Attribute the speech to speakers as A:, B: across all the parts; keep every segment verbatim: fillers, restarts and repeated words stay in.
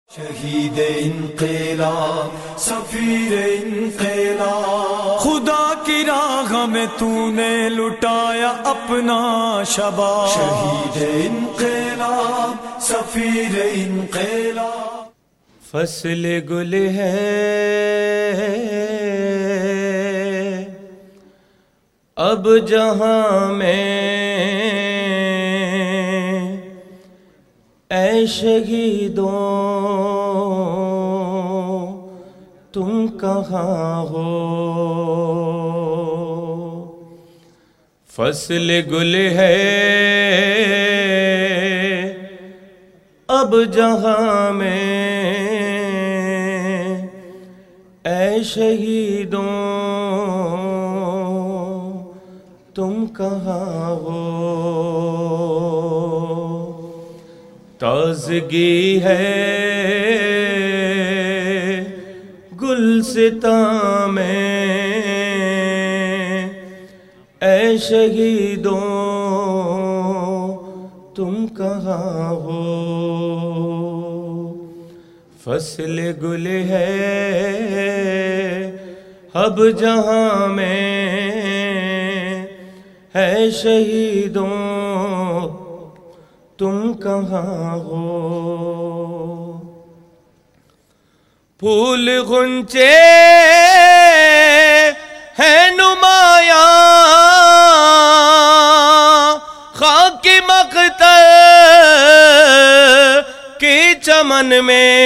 A: شہید انقلاب سفیر انقلاب، خدا کی راہ میں تو نے لٹایا اپنا شباب، شہید انقلاب سفیر انقلاب۔
B: فصل گل ہے اب جہاں میں، اے شہیدوں تم کہاں ہو؟ فصل گل ہے اب جہاں میں، اے شہیدوں تم کہاں ہو؟ تازگی ہے گلستاں میں، اے شہیدوں تم کہاں ہو؟ فصل گل ہے اب جہاں میں، اے شہیدوں تم کہاں ہو؟ پھول غنچے ہیں نمایاں خاک مقتل کے چمن میں،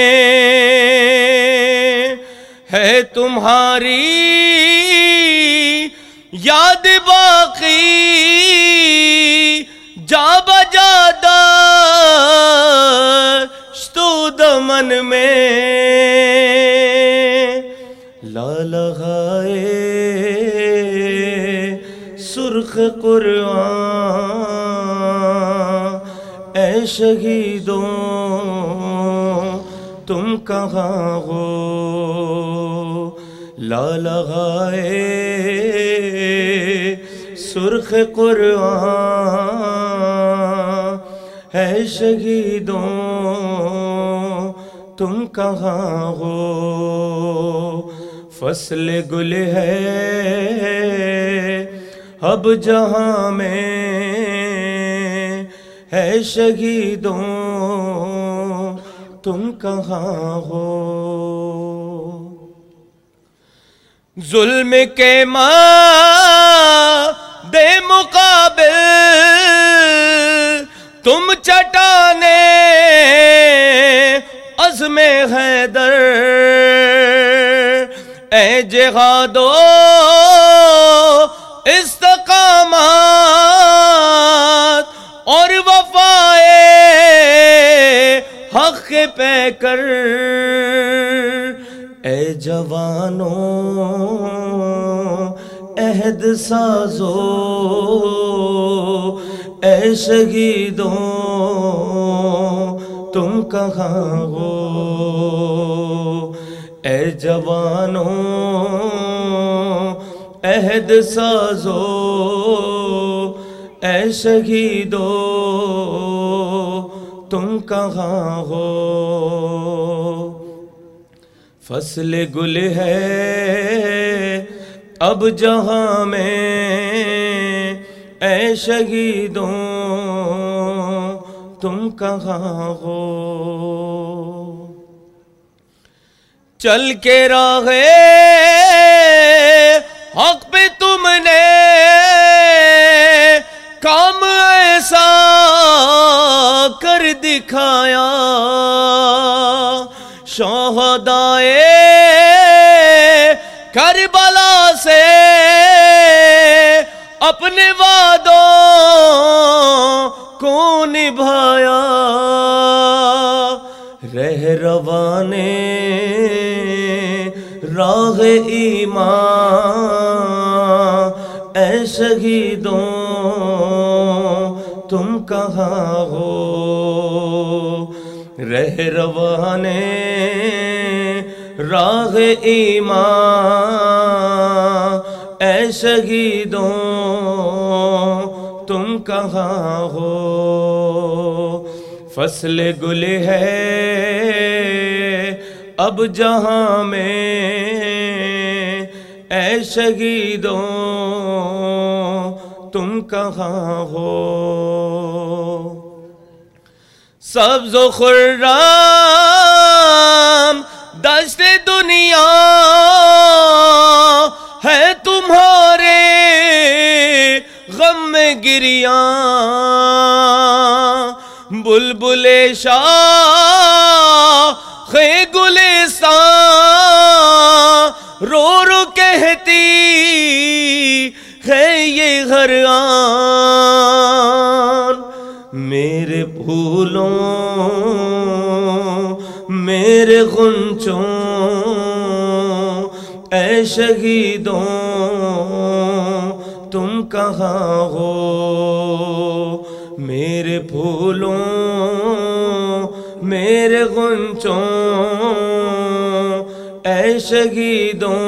B: ہے تمہاری یاد باقی جا بجا داشت و دمن میں، لالہائے سرخ قرآن اے شہیدوں تم کہاں ہو؟ لالہائے سرخ قرآن اے شہیدوں تم کہاں ہو؟ فصل گل ہے اب جہاں میں، اے شہیدوں تم کہاں ہو؟ ظلم کے مادے مقابل تم چٹانے عزم حیدر، اے جہاد و استقامت اور وفائے حق پہ کر، اے جوانوں عہد سازو، اے شہیدوں تم کہاں ہو؟ اے جوانوں عہد سازو، اے شہیدوں تم کہاں ہو؟ فصل گل ہے اب جہاں میں، اے شہیدوں تم کہاں ہو؟ چل کے راہ حق پہ تم نے کام ایسا کر دکھایا، شہدائے کربلا سے اپنے وعدوں کو نبھایا، رہروانے راہ ایمان اے شہیدوں تم کہاں ہو؟ رہروانے راہ ایمان اے شہیدوں تم کہاں ہو؟ فصل گل ہے اب جہاں میں اے شہیدوں تم کہاں ہو؟ سبز و خرم دشت دنیا ہے تمہارے غم میں گریاں، بلبل شاخ گلستان رو رو کہتی ہے یہ ہر آن، میرے پھولوں میرے غنچوں اے شہیدوں تم کہاں ہو؟ میرے پھولوں میرے غنچوں اے شہیدوں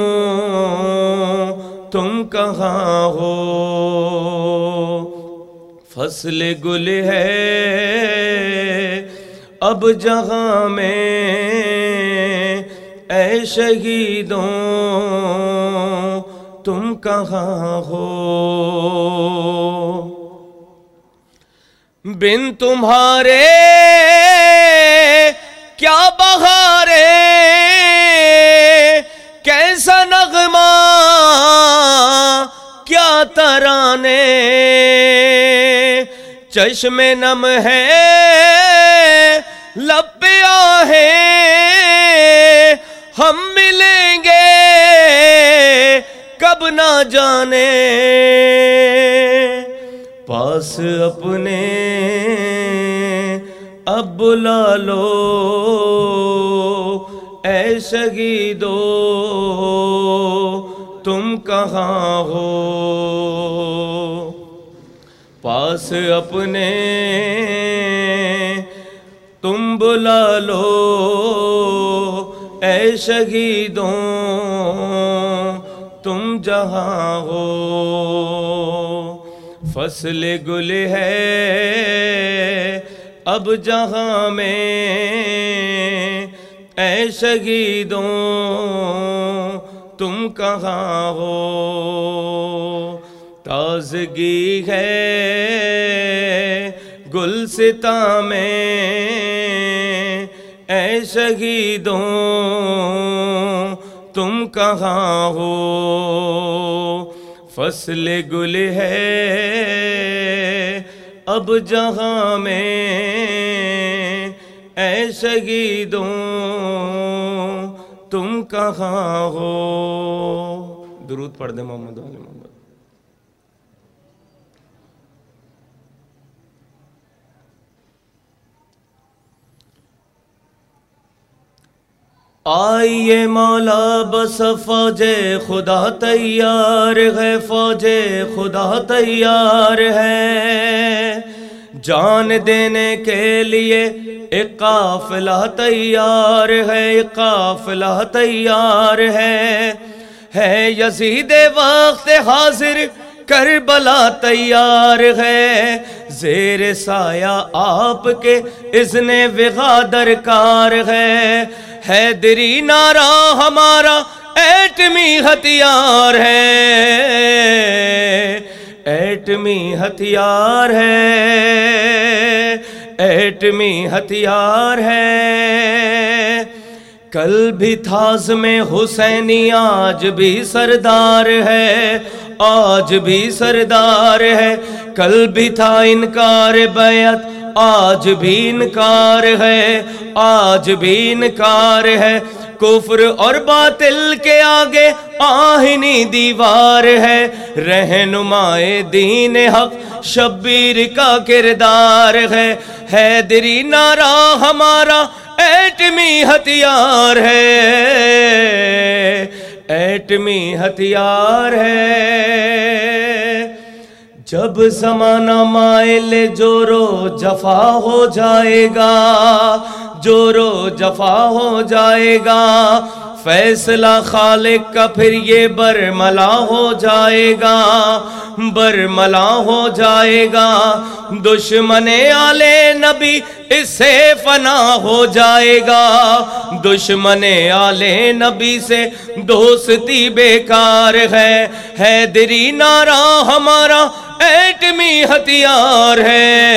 B: تم کہاں ہو؟ فصل گل ہے اب جہاں میں اے شہیدوں تم کہاں ہو؟ بن تمہارے کیا بہارے کیسا نغمہ کیا ترانے، چشم نم ہے لب پہ آہیں ہم ملیں گے کب نہ جانے، پاس اپنے اب بلا لو اے شہیدو تم کہاں ہو؟ پاس اپنے تم بلا لو اے شہیدوں تم جہاں ہو؟ فصل گل ہے اب جہاں میں اے شہیدوں تم کہاں ہو؟ تازگی ہے گلستاں میں اے شہیدوں تم کہاں ہو؟ فصل گل ہے اب جہاں میں اے شہیدوں تم کہاں ہو؟ درود پڑھ دے محمد علی محمد۔ آئیے مولا بس فوج خدا تیار ہے، فوج خدا تیار ہے، جان دینے کے لیے ایک قافلہ تیار ہے، ایک قافلہ تیار ہے، ہے یزید وقت حاضر کربلا تیار ہے، زیر سایہ آپ کے اذن وغا درکار ہے، حیدری نعرہ ہمارا ایٹمی ہتھیار ہے، ایٹمی ہتھیار ہے، ایٹمی ہتھیار ہے، کل بھی تھاز میں حسینی آج بھی سردار ہے، آج بھی سردار ہے، کل بھی تھا انکار بیعت آج بھی انکار ہے، آج بھی انکار ہے، کفر اور باطل کے آگے آہنی دیوار ہے، رہنمائے دین حق شبیر کا کردار ہے، حیدری نعرہ ہمارا ایٹمی ہتھیار ہے، ایٹمی ہتھیار ہے، جب زمانہ مائل جورو جفا ہو جائے گا، جورو جفا ہو جائے گا، فیصلہ خالق کا پھر یہ برملا ہو جائے گا، برملا ہو جائے گا، دشمن آل نبی اس سے فنا ہو جائے گا، دشمن آل نبی سے دوستی بیکار ہے، حیدری نعرہ ہمارا ایٹمی ہتھیار ہے،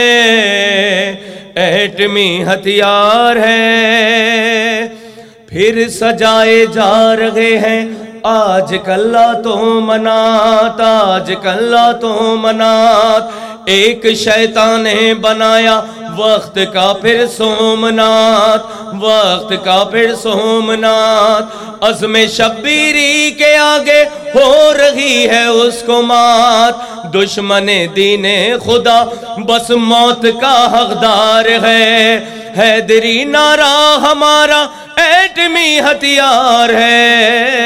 B: ایٹمی ہتھیار ہے۔ پھر سجائے جا رہے ہیں آج کل تو منات، آج کل تو منات، ایک شیطان نے بنایا وقت کا پھر سومنات، وقت کا پھر سومنات، عزم شبیری کے آگے ہو رہی ہے اس کو مات، دشمن دین خدا بس موت کا حقدار ہے، حیدری نعرہ ہمارا ایٹمی ہتھیار ہے،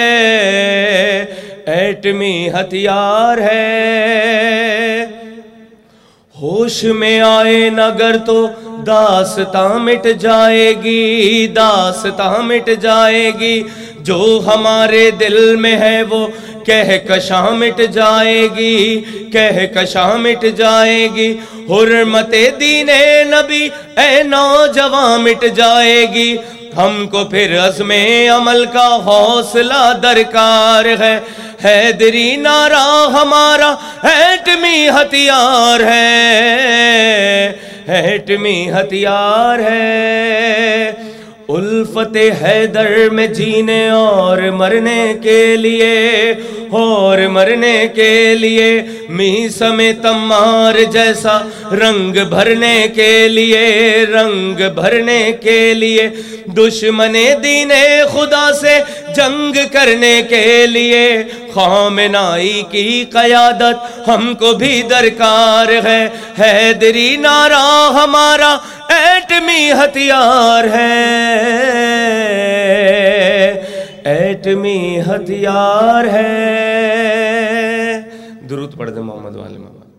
B: ایٹمی ہتھیار ہے۔ ہوش میں آئے نگر تو داستاں مٹ جائے گی، داستاں مٹ جائے گی، جو ہمارے دل میں ہے وہ کہکشاں مٹ جائے گی، کہکشاں مٹ جائے گی، حرمت دین نبی اے نوجوان مٹ جائے گی، ہم کو پھر عزم عمل کا حوصلہ درکار ہے، حیدری نعرہ ہمارا ایٹمی ہتھیار ہے، ایٹمی ہتھیار ہے۔ الفت حیدر میں جینے اور مرنے کے لیے، اور مرنے کے لیے، میثم تمار جیسا رنگ بھرنے کے لیے، رنگ بھرنے کے لیے، دشمن دین خدا سے جنگ کرنے کے لیے، خامنائی کی قیادت ہم کو بھی درکار ہے، حیدری نعرہ ہمارا ایٹمی ہتھیار ہے، ایٹمی ہتھیار ہے۔ درود پڑھ دیں محمد والے محمد۔